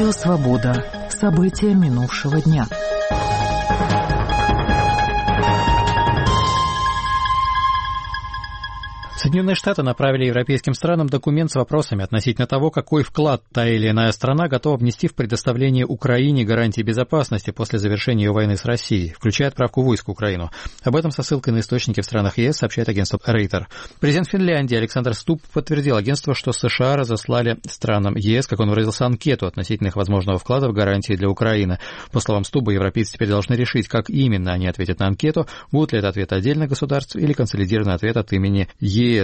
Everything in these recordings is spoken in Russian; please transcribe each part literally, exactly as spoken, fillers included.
Радио «Свобода». События минувшего дня. Соединенные Штаты направили европейским странам документ с вопросами относительно того, какой вклад та или иная страна готова внести в предоставление Украине гарантий безопасности после завершения ее войны с Россией, включая отправку войск в Украину. Об этом со ссылкой на источники в странах ЕС сообщает агентство Рейтер. Президент Финляндии Александр Стуб подтвердил агентству, что США разослали странам ЕС, как он выразился, анкету относительно их возможного вклада в гарантии для Украины. По словам Стуба, европейцы теперь должны решить, как именно они ответят на анкету, будут ли это ответы отдельных государств или консолидированный ответ от имени ЕС.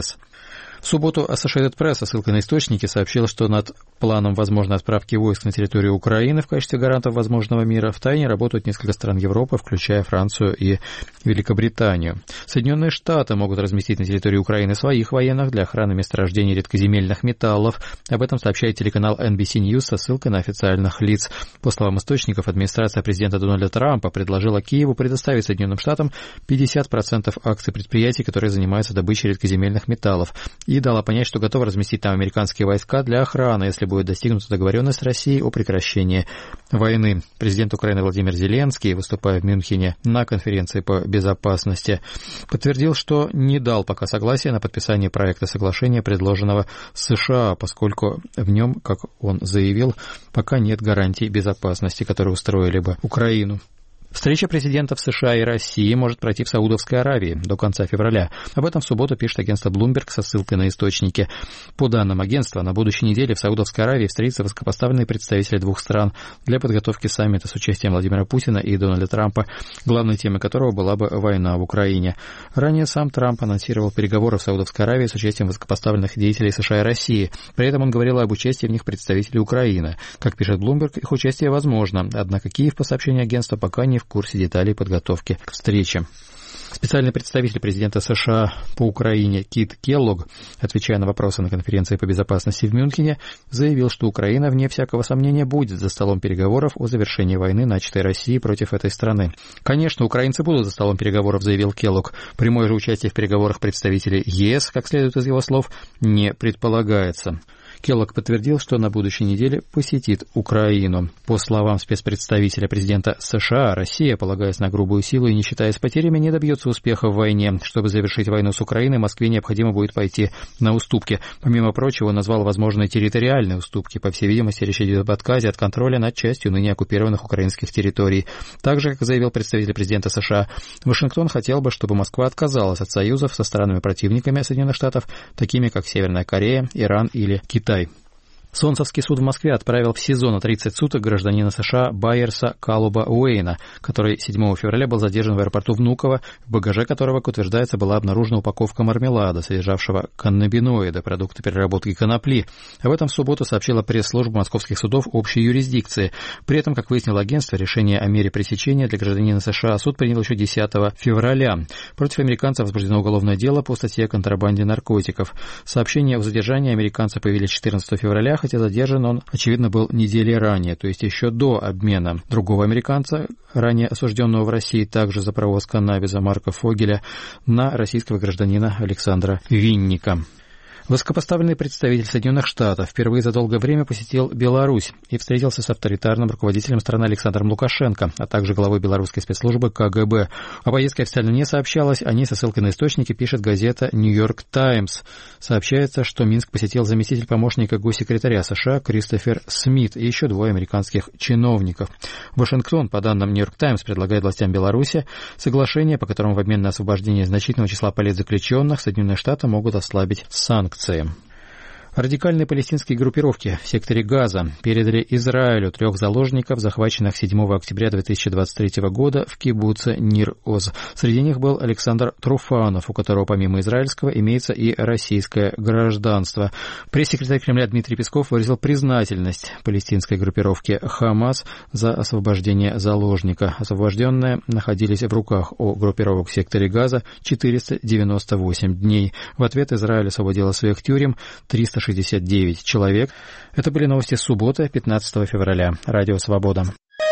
В субботу Associated Press со ссылкой на источники сообщила, что над планом возможной отправки войск на территорию Украины в качестве гарантов возможного мира втайне работают несколько стран Европы, включая Францию и Великобританию. Соединенные Штаты могут разместить на территории Украины своих военных для охраны месторождений редкоземельных металлов. Об этом сообщает телеканал эн би си News со ссылкой на официальных лиц. По словам источников, администрация президента Дональда Трампа предложила Киеву предоставить Соединенным Штатам пятьдесят процентов акций предприятий, которые занимаются добычей редкоземельных металлов, и дала понять, что готова разместить там американские войска для охраны, если будет достигнута договоренность с Россией о прекращении войны. Президент Украины Владимир Зеленский, выступая в Мюнхене на конференции по безопасности, подтвердил, что не дал пока согласия на подписание проекта соглашения, предложенного США, поскольку в нем, как он заявил, пока нет гарантий безопасности, которые устроили бы Украину. Встреча президентов США и России может пройти в Саудовской Аравии до конца февраля. Об этом в субботу пишет агентство Bloomberg со ссылкой на источники. По данным агентства, на будущей неделе в Саудовской Аравии встретятся высокопоставленные представители двух стран для подготовки саммита с участием Владимира Путина и Дональда Трампа, главной темой которого была бы война в Украине. Ранее сам Трамп анонсировал переговоры в Саудовской Аравии с участием высокопоставленных деятелей США и России. При этом он говорил об участии в них представителей Украины. Как пишет Bloomberg, их участие возможно, однако Киев, по сообщению агентства, пока не в курсе деталей подготовки к встрече. Специальный представитель президента США по Украине Кит Келлог, отвечая на вопросы на конференции по безопасности в Мюнхене, заявил, что Украина, вне всякого сомнения, будет за столом переговоров о завершении войны, начатой Россией против этой страны. Конечно, украинцы будут за столом переговоров, заявил Келлог. Прямое же участие в переговорах представителей ЕС, как следует из его слов, не предполагается. Келлог подтвердил, что на будущей неделе посетит Украину. По словам спецпредставителя президента США, Россия, полагаясь на грубую силу и не считаясь потерями, не добьется успеха в войне. Чтобы завершить войну с Украиной, Москве необходимо будет пойти на уступки. Помимо прочего, он назвал возможные территориальные уступки. По всей видимости, речь идет об отказе от контроля над частью ныне оккупированных украинских территорий. Также, как заявил представитель президента США, Вашингтон хотел бы, чтобы Москва отказалась от союзов со странами-противниками Соединенных Штатов, такими как Северная Корея, Иран или Китай. Солнцевский суд в Москве отправил в СИЗО на тридцать суток гражданина США Байерса Калуба Уэйна, который седьмого февраля был задержан в аэропорту Внуково, в багаже которого, как утверждается, была обнаружена упаковка мармелада, содержавшего каннабиноиды, продукты переработки конопли. Об этом в субботу сообщила пресс-служба московских судов общей юрисдикции. При этом, как выяснило агентство, решение о мере пресечения для гражданина США суд принял еще десятого февраля. Против американца возбуждено уголовное дело по статье о контрабанде наркотиков. Сообщения о задержании американца появились четырнадцатого февраля, хотя задержан он, очевидно, был недели ранее, то есть еще до обмена другого американца, ранее осужденного в России также за провоз каннабиса Марка Фогеля, на российского гражданина Александра Винника. Высокопоставленный представитель Соединенных Штатов впервые за долгое время посетил Беларусь и встретился с авторитарным руководителем страны Александром Лукашенко, а также главой белорусской спецслужбы ка гэ бэ. О поездке официально не сообщалось, о ней со ссылкой на источники пишет газета «Нью-Йорк Таймс». Сообщается, что Минск посетил заместитель помощника госсекретаря США Кристофер Смит и еще двое американских чиновников. Вашингтон, по данным «Нью-Йорк Таймс», предлагает властям Беларуси соглашение, по которому в обмен на освобождение значительного числа политзаключенных Соединенные Штаты могут ослабить санкции. Радикальные палестинские группировки в секторе Газа передали Израилю трех заложников, захваченных седьмого октября две тысячи двадцать третьего года в кибуце Нир-Оз. Среди них был Александр Труфанов, у которого помимо израильского имеется и российское гражданство. Пресс-секретарь Кремля Дмитрий Песков выразил признательность палестинской группировке «Хамас» за освобождение заложника. Освобожденные находились в руках у группировок в секторе Газа четыреста девяносто восемь дней. В ответ Израиль освободил из своих тюрем триста шестьдесят девять человек. Это были новости с субботы, пятнадцатого февраля. Радио «Свобода».